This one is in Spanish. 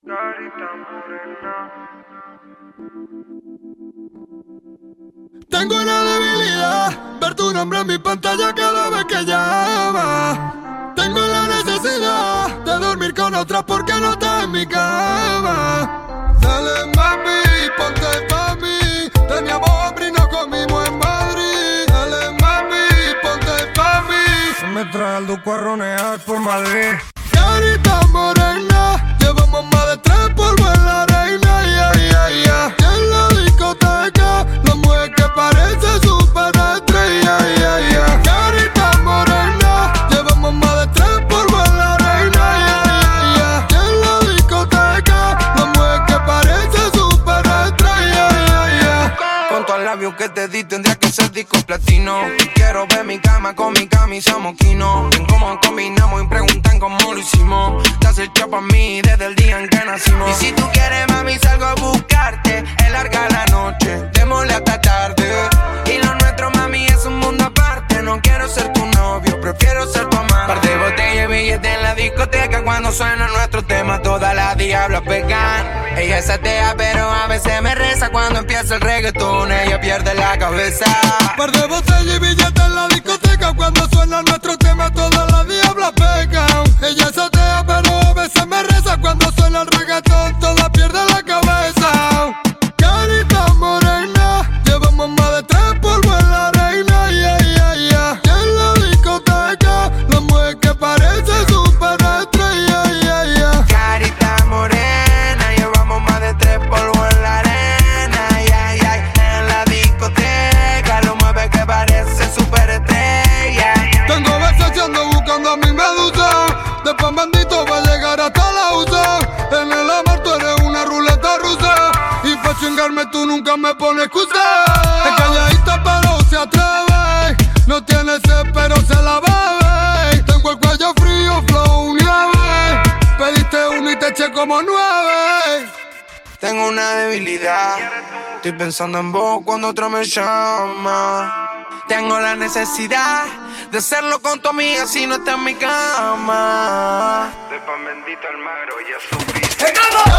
Carita morena. Tengo una debilidad, ver tu nombre en mi pantalla cada vez que llama. Tengo la necesidad de dormir con otras porque no estás en mi cama. Dale mami, ponte pa' mí. Teníamos hambre y no comimos en Madrid. Dale mami, ponte pa' mí. Me trae el duco a ronear por Madrid. Carita morena, llevamos más de 3 polvos en la arena, yeah, yeah, yeah. Y en la discoteca, la mujer que parece superestrella, yeah, yeah. Carita morena, llevamos más de 3 polvos en la arena, yeah, yeah, yeah. Y en la discoteca, la mujer que parece superestrella, yeah, yeah. Con todos los labios que te di tendría que ser disco platino. Quiero ver mi cama con mi camisa moquino. Ven cómo combinamos y preguntan cómo lo hicimos. Te has hecho pa' mí desde el día en que nacimos. Y si tú quieres mami salgo a buscarte. Es larga la noche, démosle hasta tarde. Y lo nuestro mami es un mundo aparte. No quiero ser tu novio, prefiero ser tu amante. Par de botellas y billetes en la discoteca. Cuando suena nuestro tema todas las diablas pegan. Ella es atea pero a veces me reza. Cuando empieza el reggaetón ella pierde la cabeza. Par de botellas y billetes en la discoteca. Cuando suena nuestro tema todas las diablas pegan. Ella es atea pero a veces me reza. Cuando suena el reggaetón toda pierde la cabeza. Carita morena, llevamos más de 3 polvos en la arena, yeah, yeah, yeah. Y en la discoteca, la mujer que parece superestrella, yeah, yeah. Carita morena, llevamos más de 3 polvos en la arena, yeah, yeah. En la discoteca, lo mueve que parece superestrella. Tengo veces ando buscando a mi medusa. Después bendito va a llegar hasta la USA. En el amor tú eres una ruleta rusa. Y pa' chingarme tú nunca me pones excusa. Es calladita pero se atreve. No tiene sed pero se la bebe. Tengo el cuello frío, flow nieve. Pediste uno y te eché como 9. Tengo una debilidad, estoy pensando en vos cuando otro me llama. Tengo la necesidad de hacerlo con tu amiga si no está en mi cama. De pan bendito Almagro, ya supiste.